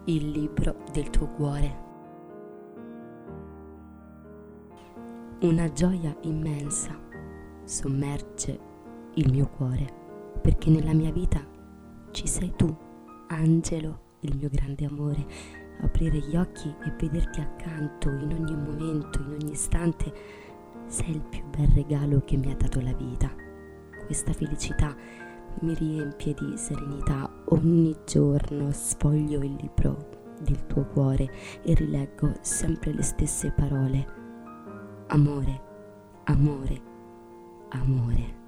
il libro del tuo cuore. Una gioia immensa sommerge il mio cuore, perché nella mia vita ci sei tu, angelo, il mio grande amore. Aprire gli occhi e vederti accanto in ogni momento, in ogni istante, sei il più bel regalo che mi ha dato la vita. Questa felicità mi riempie di serenità. Ogni giorno sfoglio il libro del tuo cuore e rileggo sempre le stesse parole. Amore, amore, amore.